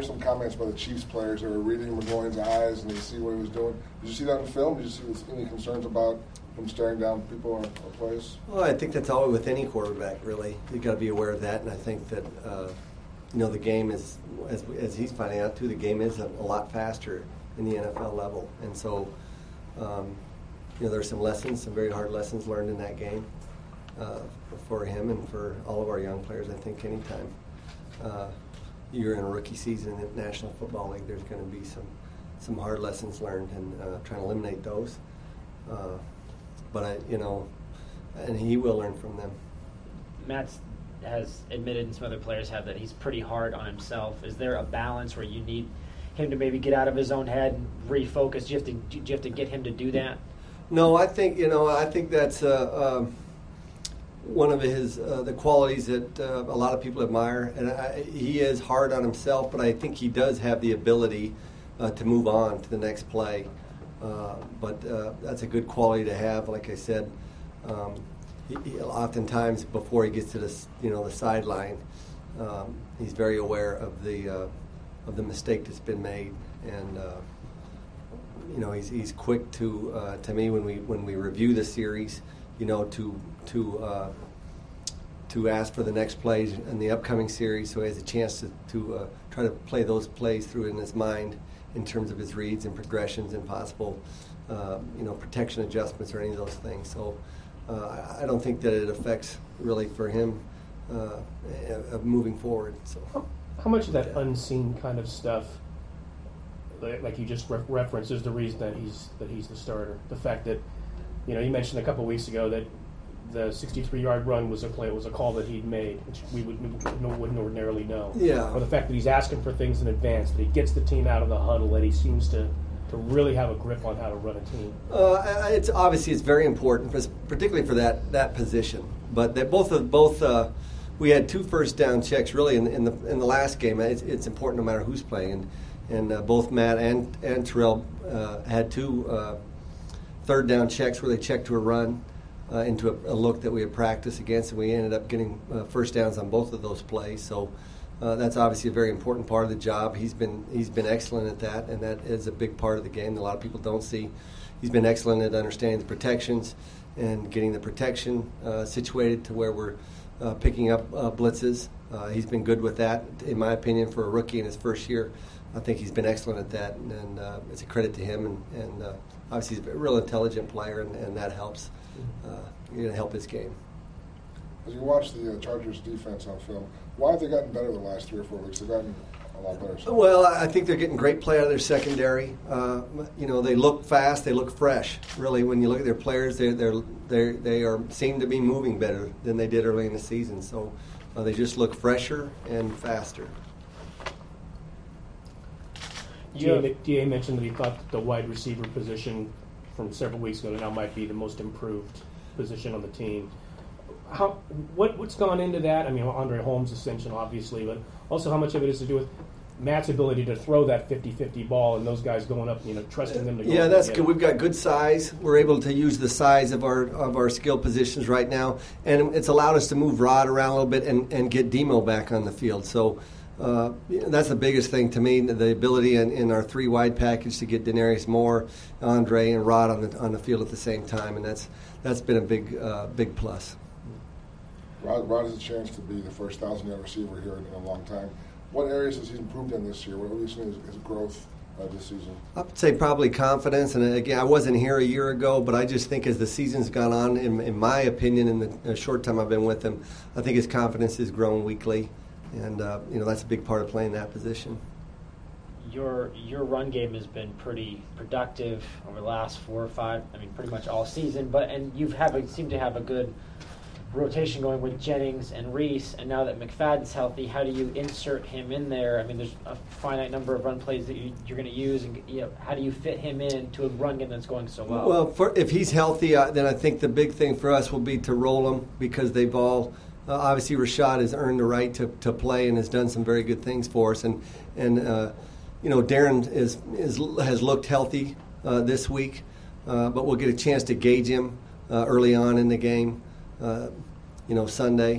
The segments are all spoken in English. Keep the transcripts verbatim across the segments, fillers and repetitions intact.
were some comments by the Chiefs players that were reading McGloin's eyes and they see what he was doing. Did you see that in film? Did you see any concerns about him staring down people or, or plays? Well, I think that's always with any quarterback, really. You've got to be aware of that, and I think that, uh, you know, the game is, as, as he's finding out too, the game is a, a lot faster in the N F L level. And so, um, you know, there are some lessons, some very hard lessons learned in that game uh, for him and for all of our young players, I think, anytime. Uh, you're in a rookie season in the National Football League, there's going to be some, some hard lessons learned and uh, trying to eliminate those. Uh, but, I, you know, and he will learn from them. Matt has admitted, and some other players have, that he's pretty hard on himself. Is there a balance where you need him to maybe get out of his own head and refocus? Do you have to, do you have to get him to do that? No, I think, you know, I think that's uh, um, one of his uh, the qualities that uh, a lot of people admire, and I, he is hard on himself, but I think he does have the ability uh, to move on to the next play. Uh, but uh, that's a good quality to have. Like I said, um, he, he, oftentimes before he gets to the you know the sideline, um, he's very aware of the uh, of the mistake that's been made, and uh, you know he's he's quick to uh, to me when we when we review the series. You know, to to uh, to ask for the next plays in the upcoming series, so he has a chance to, to uh, try to play those plays through in his mind in terms of his reads and progressions and possible, uh, you know, protection adjustments or any of those things. So uh, I don't think that it affects really for him uh, of moving forward. So how, how much of that unseen kind of stuff, like you just re- referenced, is the reason that he's that he's the starter? The fact that, you know, you mentioned a couple of weeks ago that the sixty-three-yard run was a play, was a call that he'd made, which we would, wouldn't ordinarily know. Yeah. Or the fact that he's asking for things in advance, that he gets the team out of the huddle, that he seems to, to really have a grip on how to run a team. Uh, it's obviously it's very important, particularly for that, that position. But that both of both uh, we had two first down checks really in, in the in the last game. It's, it's important no matter who's playing, and and uh, both Matt and and Terrell uh, had two. Uh, third down checks where they checked to a run uh, into a, a look that we had practiced against, and we ended up getting uh, first downs on both of those plays. So uh, that's obviously a very important part of the job. He's been he's been excellent at that, and that is a big part of the game that a lot of people don't see. He's been excellent at understanding the protections and getting the protection uh, situated to where we're uh, picking up uh, blitzes. Uh, he's been good with that, in my opinion, for a rookie in his first year. I think he's been excellent at that, and, and uh, it's a credit to him. And, and uh, obviously, he's a real intelligent player, and, and that helps. Uh, going to help his game. As you watch the uh, Chargers defense on film, why have they gotten better the last three or four weeks? They've gotten a lot better. So. Well, I think they're getting great play out of their secondary. Uh, you know, they look fast, they look fresh. Really, when you look at their players, they they're, they're, they are seem to be moving better than they did early in the season. So uh, they just look fresher and faster. D A, D A mentioned that he thought that the wide receiver position from several weeks ago now might be the most improved position on the team. How what what's gone into that? I mean, Andre Holmes' ascension, obviously, but also how much of it is to do with Matt's ability to throw that fifty-fifty ball and those guys going up, you know, trusting them to go. Yeah, that's good. We've got good size. We're able to use the size of our of our skill positions right now, and it's allowed us to move Rod around a little bit and, and get Demo back on the field. So. Uh, that's the biggest thing to me, the ability in, in our three wide package to get Denarius Moore, Andre, and Rod on the on the field at the same time, and that's that's been a big uh, big plus. Rod, Rod has a chance to be the first thousand-yard receiver here in, in a long time. What areas has he improved in this year? What have you seen his, his growth uh, this season? I would say probably confidence, and again, I wasn't here a year ago, but I just think as the season's gone on, in, in my opinion, in the, in the short time I've been with him, I think his confidence has grown weekly. And, uh, you know, that's a big part of playing that position. Your your run game has been pretty productive over the last four or five, I mean, pretty much all season. But and you've have a, seem to have a good rotation going with Jennings and Reese. And now that McFadden's healthy, how do you insert him in there? I mean, there's a finite number of run plays that you, you're going to use. And you know, how do you fit him in to a run game that's going so well? Well, for, if he's healthy, uh, then I think the big thing for us will be to roll him because they've all – Uh, obviously, Rashad has earned the right to, to play and has done some very good things for us. And, and uh, you know, Darren is, is has looked healthy uh, this week, uh, but we'll get a chance to gauge him uh, early on in the game, uh, you know, Sunday.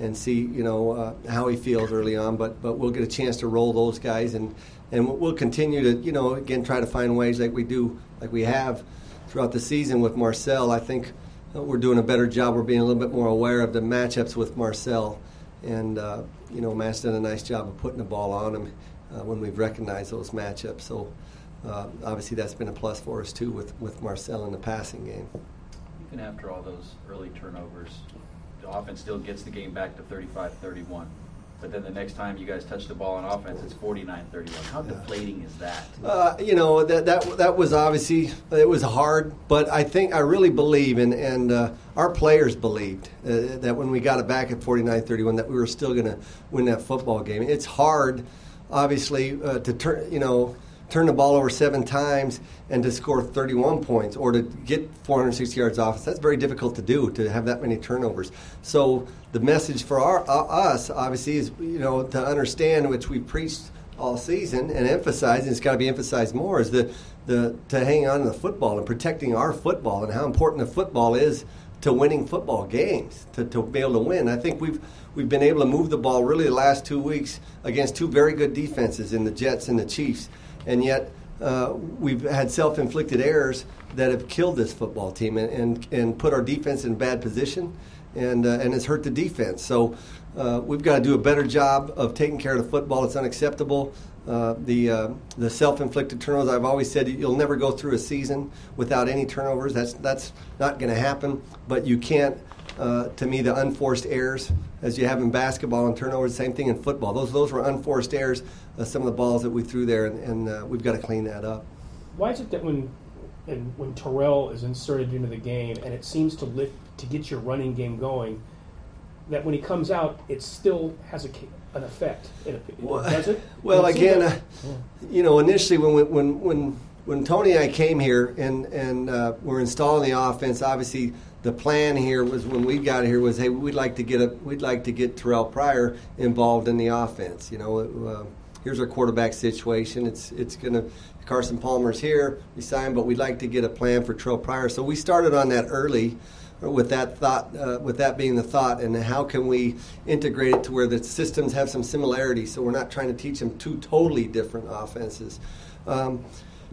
and see, you know, uh, how he feels early on. But but we'll get a chance to roll those guys, and and we'll continue to, you know, again try to find ways like we do, like we have throughout the season with Marcel. I think we're doing a better job. We're being a little bit more aware of the matchups with Marcel, and uh, you know, Matt's done a nice job of putting the ball on him uh, when we've recognized those matchups. So uh, obviously that's been a plus for us too with with Marcel in the passing game. Even after all those early turnovers, the offense still gets the game back to thirty-five thirty-one. But then the next time you guys touch the ball on offense, it's forty-nine thirty-one. How deflating is that? Uh, you know, that that that was obviously, it was hard, but I think, I really believe, and, and uh, our players believed uh, that when we got it back at forty-nine thirty-one, that we were still going to win that football game. It's hard, obviously, uh, to turn, you know, turn the ball over seven times and to score thirty-one points or to get four hundred sixty yards off. That's very difficult to do, to have that many turnovers. So the message for our uh, us, obviously, is, you know, to understand, which we've preached all season and emphasized, and it's got to be emphasized more, is the, the to hang on to the football and protecting our football and how important the football is to winning football games, to, to be able to win. I think we've we've been able to move the ball really the last two weeks against two very good defenses in the Jets and the Chiefs. And yet uh, we've had self-inflicted errors that have killed this football team and, and, and put our defense in bad position, and uh, and has hurt the defense. So uh, we've got to do a better job of taking care of the football. It's unacceptable. Uh, the uh, the self-inflicted turnovers, I've always said you'll never go through a season without any turnovers. That's, that's not going to happen. But you can't, uh, to me, the unforced errors, as you have in basketball and turnovers, same thing in football. Those those were unforced errors, uh, some of the balls that we threw there, and, and uh, we've got to clean that up. Why is it that when and when Terrell is inserted into the game and it seems to lift to get your running game going, that when he comes out, it still has a, an effect? It, well, does it? Well, it again, like, uh, yeah. you know, initially when when when when Tony and I came here and and uh, we're installing the offense, obviously the plan here was, when we got here, was, hey, we'd like to get a we'd like to get Terrell Pryor involved in the offense. You know, uh, here's our quarterback situation. It's it's gonna Carson Palmer's here, we signed, but we'd like to get a plan for Terrell Pryor. So we started on that early, with that thought, uh, with that being the thought, and how can we integrate it to where the systems have some similarities, so we're not trying to teach them two totally different offenses. Um,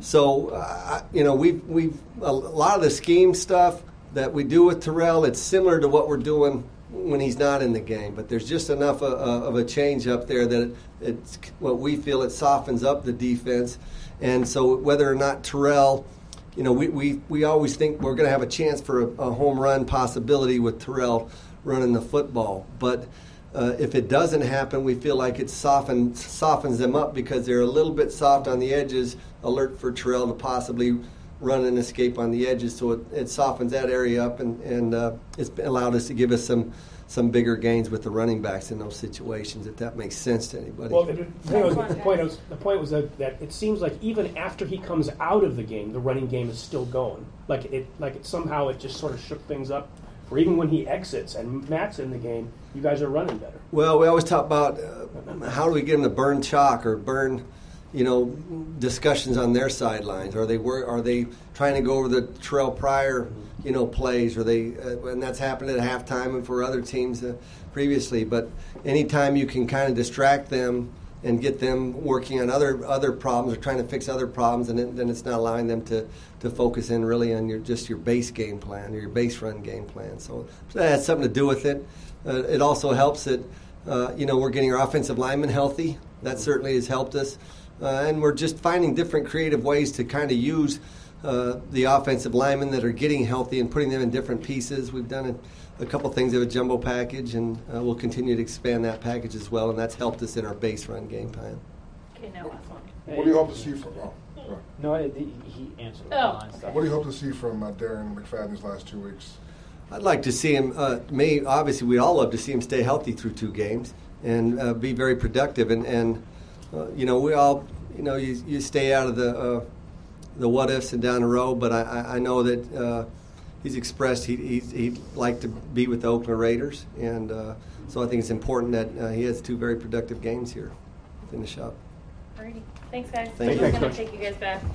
so uh, you know, we've we've a lot of the scheme stuff that we do with Terrell, it's similar to what we're doing when he's not in the game, but there's just enough of, of a change up there that it, it's what we feel, it softens up the defense. And so whether or not Terrell, you know, we, we, we always think we're going to have a chance for a, a home run possibility with Terrell running the football. But uh, if it doesn't happen, we feel like it softens, softens them up because they're a little bit soft on the edges, alert for Terrell to possibly run and escape on the edges. So it, it softens that area up, and, and uh, it's allowed us to give us some some bigger gains with the running backs in those situations, if that makes sense to anybody. Well, the, the, the, point was, the point was that, that it seems like even after he comes out of the game, the running game is still going. Like it, like it somehow it just sort of shook things up. Or even when he exits and Matt's in the game, you guys are running better. Well, we always talk about uh, how do we get them to burn chalk or burn, you know, discussions on their sidelines. Are they wor- Are they trying to go over the Terrell Pryor, you know, plays? Are they? Uh, and that's happened at halftime and for other teams uh, previously. But anytime you can kind of distract them and get them working on other other problems or trying to fix other problems, and it, then it's not allowing them to, to focus in really on your just your base game plan or your base run game plan. So that has something to do with it. Uh, it also helps that uh, you know, we're getting our offensive linemen healthy. That certainly has helped us. Uh, and we're just finding different creative ways to kind of use uh, the offensive linemen that are getting healthy and putting them in different pieces. We've done a, a couple things of a jumbo package, and uh, we'll continue to expand that package as well, and that's helped us in our base run game plan. Okay, now last one. What do you hope to see from oh, uh, No, it, he answered the Oh, line stuff. What do you hope to see from uh, Darren McFadden these last two weeks? I'd like to see him, uh, me, obviously we'd all love to see him stay healthy through two games and uh, be very productive. And, and uh, you know, we all, you know, you, you stay out of the uh, the what-ifs and down the road, but I, I know that uh, he's expressed he, he's, he'd like to be with the Oakland Raiders. And uh, so I think it's important that uh, he has two very productive games here. Finish up. Alrighty. Thanks, guys. Thank We're you. going to take you guys back.